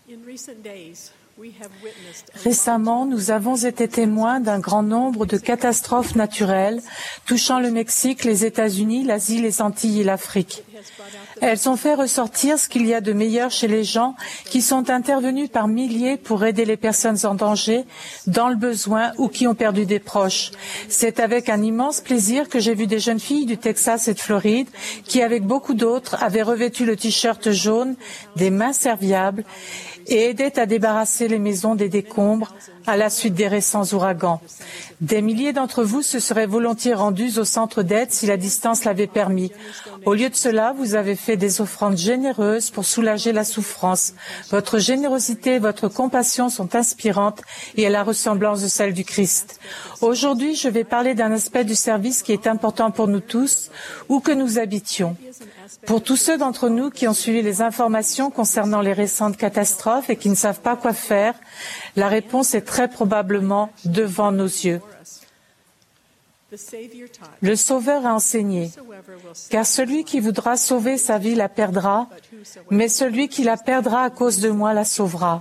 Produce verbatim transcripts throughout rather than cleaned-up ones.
Récemment, nous avons été témoins d'un grand nombre de catastrophes naturelles touchant le Mexique, les États-Unis, l'Asie, les Antilles et l'Afrique. Elles ont fait ressortir ce qu'il y a de meilleur chez les gens qui sont intervenus par milliers pour aider les personnes en danger, dans le besoin ou qui ont perdu des proches. C'est avec un immense plaisir que j'ai vu des jeunes filles du Texas et de Floride qui, avec beaucoup d'autres, avaient revêtu le t-shirt jaune, des mains serviables et aidaient à débarrasser les maisons des décombres à la suite des récents ouragans. Des milliers d'entre vous se seraient volontiers rendus au centre d'aide si la distance l'avait permis. Au lieu de cela, vous avez fait des offrandes généreuses pour soulager la souffrance. Votre générosité et votre compassion sont inspirantes et à la ressemblance de celle du Christ. Aujourd'hui, je vais parler d'un aspect du service qui est important pour nous tous, où que nous habitions. Pour tous ceux d'entre nous qui ont suivi les informations concernant les récentes catastrophes et qui ne savent pas quoi faire, la réponse est très probablement devant nos yeux. Le Sauveur a enseigné, car celui qui voudra sauver sa vie la perdra, mais celui qui la perdra à cause de moi la sauvera.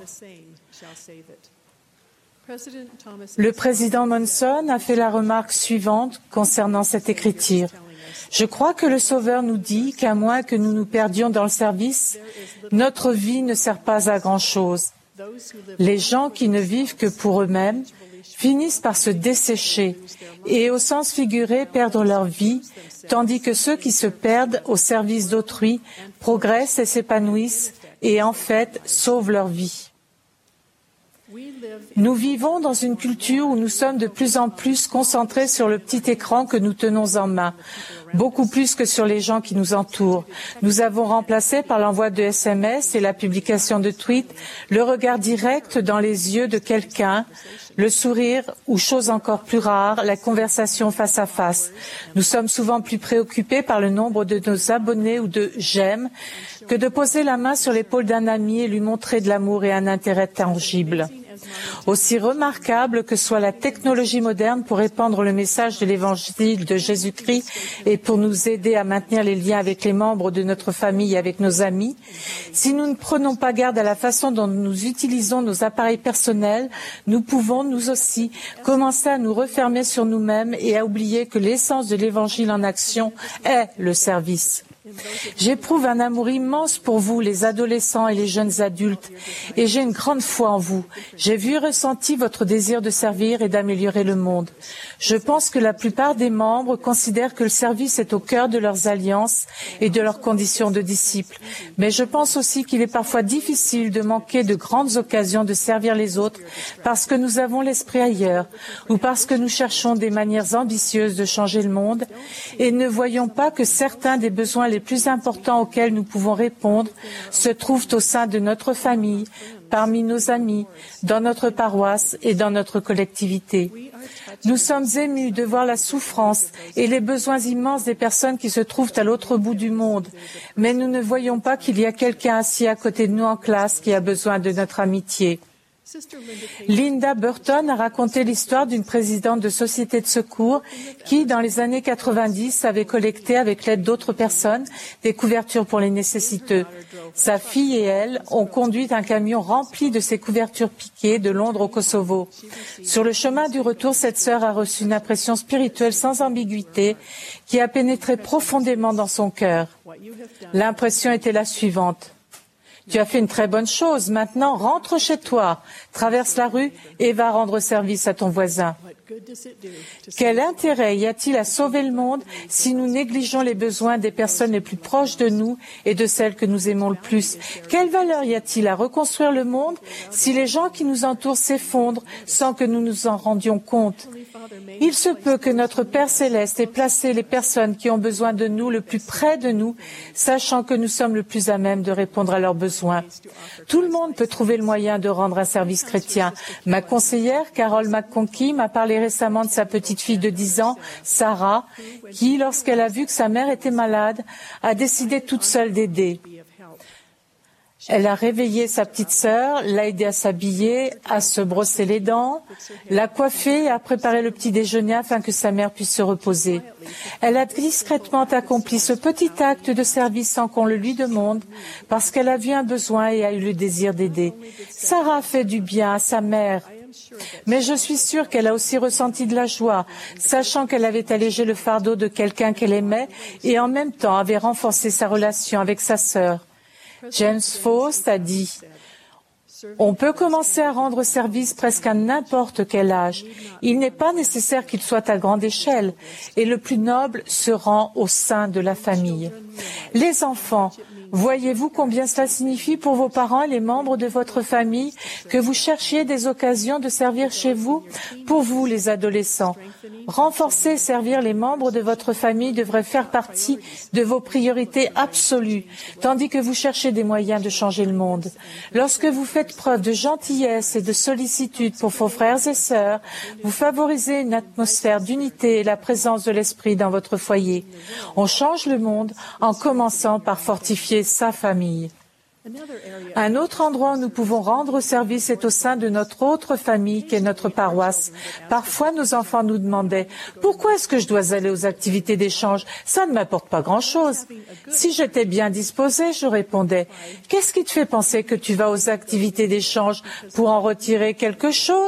Le président Monson a fait la remarque suivante concernant cette écriture. Je crois que le Sauveur nous dit qu'à moins que nous nous perdions dans le service, notre vie ne sert pas à grand-chose. Les gens qui ne vivent que pour eux-mêmes finissent par se dessécher et, au sens figuré, perdre leur vie, tandis que ceux qui se perdent au service d'autrui progressent et s'épanouissent et, en fait, sauvent leur vie. Nous vivons dans une culture où nous sommes de plus en plus concentrés sur le petit écran que nous tenons en main, beaucoup plus que sur les gens qui nous entourent. Nous avons remplacé par l'envoi de S M S et la publication de tweets le regard direct dans les yeux de quelqu'un, le sourire ou, chose encore plus rare, la conversation face à face. Nous sommes souvent plus préoccupés par le nombre de nos abonnés ou de « j'aime » que de poser la main sur l'épaule d'un ami et lui montrer de l'amour et un intérêt tangible. Aussi remarquable que soit la technologie moderne pour répandre le message de l'évangile de Jésus-Christ et pour nous aider à maintenir les liens avec les membres de notre famille et avec nos amis, si nous ne prenons pas garde à la façon dont nous utilisons nos appareils personnels, nous pouvons, nous aussi, commencer à nous refermer sur nous-mêmes et à oublier que l'essence de l'évangile en action est le service. J'éprouve un amour immense pour vous, les adolescents et les jeunes adultes, et j'ai une grande foi en vous. J'ai vu et ressenti votre désir de servir et d'améliorer le monde. Je pense que la plupart des membres considèrent que le service est au cœur de leurs alliances et de leurs conditions de disciples. Mais je pense aussi qu'il est parfois difficile de manquer de grandes occasions de servir les autres parce que nous avons l'esprit ailleurs ou parce que nous cherchons des manières ambitieuses de changer le monde et ne voyons pas que certains des besoins les plus importants auxquels nous pouvons répondre se trouvent au sein de notre famille, parmi nos amis, dans notre paroisse et dans notre collectivité. Nous sommes émus de voir la souffrance et les besoins immenses des personnes qui se trouvent à l'autre bout du monde, mais nous ne voyons pas qu'il y a quelqu'un assis à côté de nous en classe qui a besoin de notre amitié. Linda Burton a raconté l'histoire d'une présidente de société de secours qui, dans les années quatre-vingt-dix, avait collecté avec l'aide d'autres personnes des couvertures pour les nécessiteux. Sa fille et elle ont conduit un camion rempli de ces couvertures piquées de Londres au Kosovo. Sur le chemin du retour, cette sœur a reçu une impression spirituelle sans ambiguïté qui a pénétré profondément dans son cœur. L'impression était la suivante. Tu as fait une très bonne chose. Maintenant, rentre chez toi, traverse la rue et va rendre service à ton voisin. Quel intérêt y a-t-il à sauver le monde si nous négligeons les besoins des personnes les plus proches de nous et de celles que nous aimons le plus? Quelle valeur y a-t-il à reconstruire le monde si les gens qui nous entourent s'effondrent sans que nous nous en rendions compte? Il se peut que notre Père Céleste ait placé les personnes qui ont besoin de nous le plus près de nous, sachant que nous sommes le plus à même de répondre à leurs besoins. Tout le monde peut trouver le moyen de rendre un service chrétien. Ma conseillère, Carol McConkie, m'a parlé récemment de sa petite fille de dix ans, Sarah, qui, lorsqu'elle a vu que sa mère était malade, a décidé toute seule d'aider. Elle a réveillé sa petite sœur, l'a aidée à s'habiller, à se brosser les dents, l'a coiffée et a préparé le petit déjeuner afin que sa mère puisse se reposer. Elle a discrètement accompli ce petit acte de service sans qu'on le lui demande, parce qu'elle a vu un besoin et a eu le désir d'aider. Sarah a fait du bien à sa mère. Mais je suis sûre qu'elle a aussi ressenti de la joie, sachant qu'elle avait allégé le fardeau de quelqu'un qu'elle aimait et en même temps avait renforcé sa relation avec sa sœur. James Faust a dit « On peut commencer à rendre service presque à n'importe quel âge. Il n'est pas nécessaire qu'il soit à grande échelle, et le plus noble se rend au sein de la famille. » Les enfants, voyez-vous combien cela signifie pour vos parents et les membres de votre famille que vous cherchiez des occasions de servir chez vous? Pour vous, les adolescents, renforcer et servir les membres de votre famille devrait faire partie de vos priorités absolues, tandis que vous cherchez des moyens de changer le monde. Lorsque vous faites preuve de gentillesse et de sollicitude pour vos frères et sœurs, vous favorisez une atmosphère d'unité et la présence de l'esprit dans votre foyer. On change le monde en commençant par fortifier sa famille. Un autre endroit où nous pouvons rendre service est au sein de notre autre famille qu'est notre paroisse. Parfois, nos enfants nous demandaient « Pourquoi est-ce que je dois aller aux activités d'échange? Ça ne m'apporte pas grand-chose. » Si j'étais bien disposée, je répondais « Qu'est-ce qui te fait penser que tu vas aux activités d'échange pour en retirer quelque chose ?»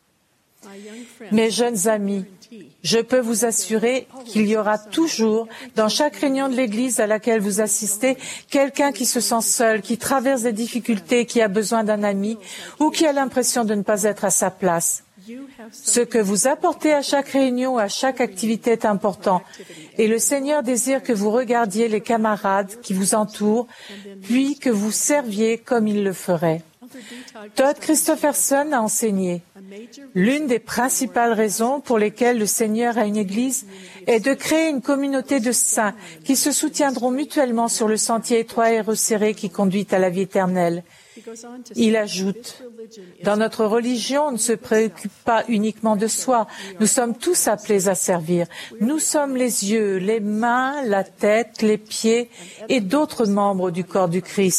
Mes jeunes amis, je peux vous assurer qu'il y aura toujours, dans chaque réunion de l'Église à laquelle vous assistez, quelqu'un qui se sent seul, qui traverse des difficultés, qui a besoin d'un ami ou qui a l'impression de ne pas être à sa place. Ce que vous apportez à chaque réunion ou à chaque activité est important et le Seigneur désire que vous regardiez les camarades qui vous entourent, puis que vous serviez comme il le ferait. Todd Christopherson a enseigné « L'une des principales raisons pour lesquelles le Seigneur a une Église est de créer une communauté de saints qui se soutiendront mutuellement sur le sentier étroit et resserré qui conduit à la vie éternelle. » Il ajoute « Dans notre religion, on ne se préoccupe pas uniquement de soi. Nous sommes tous appelés à servir. Nous sommes les yeux, les mains, la tête, les pieds et d'autres membres du corps du Christ. »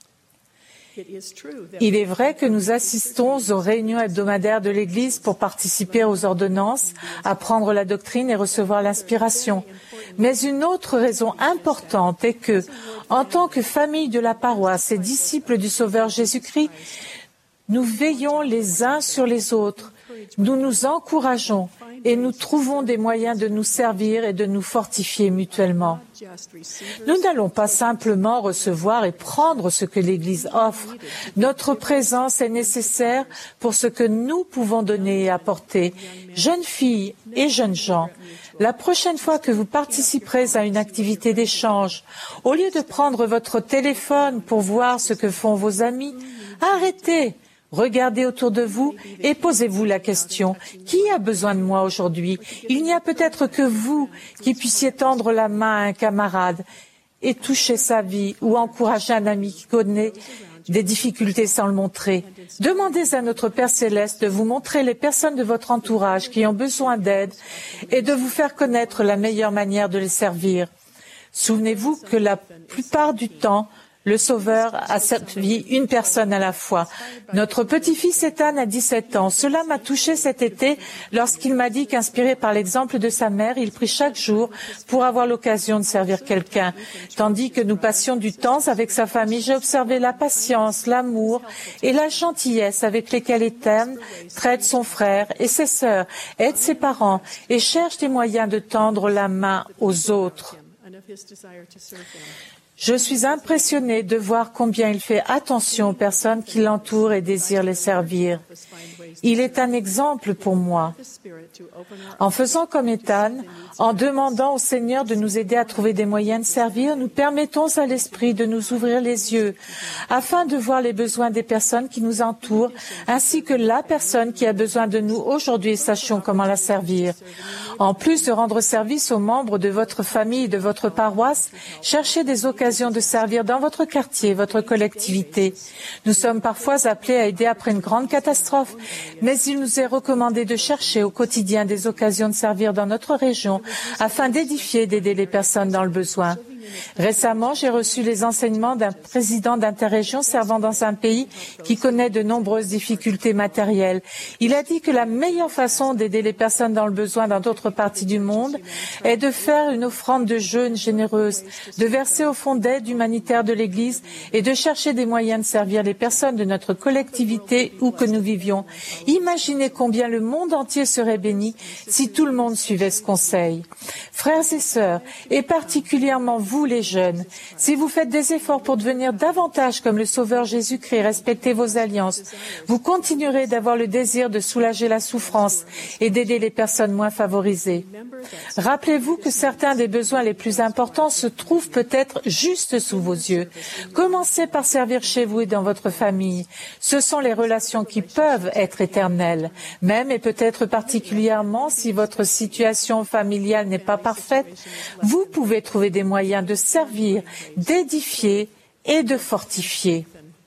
Il est vrai que nous assistons aux réunions hebdomadaires de l'Église pour participer aux ordonnances, apprendre la doctrine et recevoir l'inspiration. Mais une autre raison importante est que, en tant que famille de la paroisse et disciples du Sauveur Jésus-Christ, nous veillons les uns sur les autres, nous nous encourageons et nous trouvons des moyens de nous servir et de nous fortifier mutuellement. Nous n'allons pas simplement recevoir et prendre ce que l'Église offre. Notre présence est nécessaire pour ce que nous pouvons donner et apporter. Jeunes filles et jeunes gens, la prochaine fois que vous participerez à une activité d'échange, au lieu de prendre votre téléphone pour voir ce que font vos amis, arrêtez. Regardez autour de vous et posez-vous la question, qui a besoin de moi aujourd'hui? Il n'y a peut-être que vous qui puissiez tendre la main à un camarade et toucher sa vie ou encourager un ami qui connaît des difficultés sans le montrer. Demandez à notre Père Céleste de vous montrer les personnes de votre entourage qui ont besoin d'aide et de vous faire connaître la meilleure manière de les servir. Souvenez-vous que la plupart du temps, le Sauveur a servi une personne à la fois. Notre petit-fils Ethan a dix-sept ans. Cela m'a touché cet été lorsqu'il m'a dit qu'inspiré par l'exemple de sa mère, il prie chaque jour pour avoir l'occasion de servir quelqu'un. Tandis que nous passions du temps avec sa famille, j'ai observé la patience, l'amour et la gentillesse avec lesquels Ethan traite son frère et ses sœurs, aide ses parents et cherche des moyens de tendre la main aux autres. Je suis impressionnée de voir combien il fait attention aux personnes qui l'entourent et désirent les servir. Il est un exemple pour moi. En faisant comme Ethan, en demandant au Seigneur de nous aider à trouver des moyens de servir, nous permettons à l'Esprit de nous ouvrir les yeux afin de voir les besoins des personnes qui nous entourent, ainsi que la personne qui a besoin de nous aujourd'hui et sachions comment la servir. En plus de rendre service aux membres de votre famille et de votre paroisse, cherchez des occasions de servir dans votre quartier, votre collectivité. Nous sommes parfois appelés à aider après une grande catastrophe, mais il nous est recommandé de chercher au quotidien des occasions de servir dans notre région afin d'édifier et d'aider les personnes dans le besoin. Récemment, j'ai reçu les enseignements d'un président d'interrégion servant dans un pays qui connaît de nombreuses difficultés matérielles. Il a dit que la meilleure façon d'aider les personnes dans le besoin dans d'autres parties du monde est de faire une offrande de jeûne généreuse, de verser au fonds d'aide humanitaire de l'Église et de chercher des moyens de servir les personnes de notre collectivité où que nous vivions. Imaginez combien le monde entier serait béni si tout le monde suivait ce conseil. Frères et sœurs, et particulièrement vous les jeunes, si vous faites des efforts pour devenir davantage comme le Sauveur Jésus-Christ, respectez vos alliances, vous continuerez d'avoir le désir de soulager la souffrance et d'aider les personnes moins favorisées. Rappelez-vous que certains des besoins les plus importants se trouvent peut-être juste sous vos yeux. Commencez par servir chez vous et dans votre famille. Ce sont les relations qui peuvent être éternelles, même et peut-être particulièrement si votre situation familiale n'est pas parfaite, vous pouvez trouver des moyens de servir, d'édifier et de fortifier.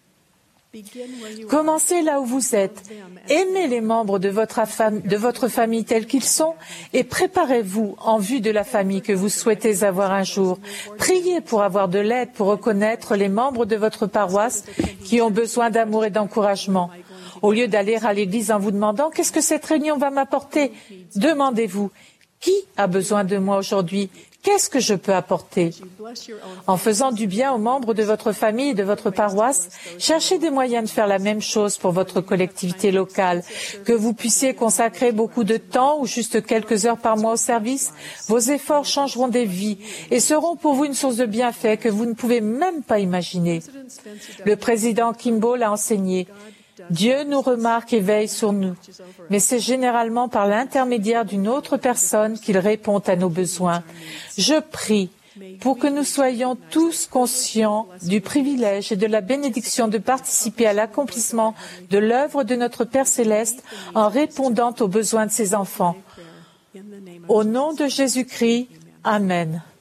Commencez là où vous êtes. Aimez les membres de votre, de votre famille tels qu'ils sont et préparez-vous en vue de la famille que vous souhaitez avoir un jour. Priez pour avoir de l'aide pour reconnaître les membres de votre paroisse qui ont besoin d'amour et d'encouragement. Au lieu d'aller à l'église en vous demandant « Qu'est-ce que cette réunion va m'apporter ?» Demandez-vous « Qui a besoin de moi aujourd'hui ? Qu'est-ce que je peux apporter ?» En faisant du bien aux membres de votre famille et de votre paroisse, cherchez des moyens de faire la même chose pour votre collectivité locale. Que vous puissiez consacrer beaucoup de temps ou juste quelques heures par mois au service, vos efforts changeront des vies et seront pour vous une source de bienfaits que vous ne pouvez même pas imaginer. Le président Kimball a enseigné « Dieu nous remarque et veille sur nous, mais c'est généralement par l'intermédiaire d'une autre personne qu'il répond à nos besoins. Je prie pour que nous soyons tous conscients du privilège et de la bénédiction de participer à l'accomplissement de l'œuvre de notre Père Céleste en répondant aux besoins de ses enfants. Au nom de Jésus-Christ, Amen.